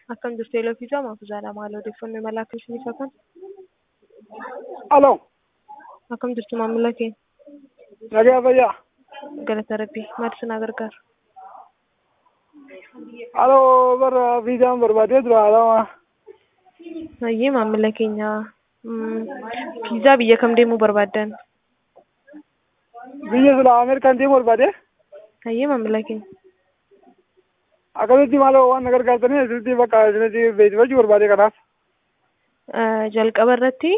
Akkam jirtu Elofiisaa Maafuuzaadha. Maal odeeffannoo imala akkamiin isa kan? Aloo, Akkam jirtu maamila keenya? nagaa fayyaa. Galata Rabbii. Maal isin gargaaru? Aloo, bara viizaan barbaadee tura alama. Hayyee maamila keenya viizaa biyya kam deemuu barbaaddan? Biyya sila Ameerikaan deemuu barbaade. Hayyee maamila keenya. Akkamitti maaloo waan na gargaartanii asirratti bakka asirratti beeksifachuu barbaade kanaaf. Jalqaba irratti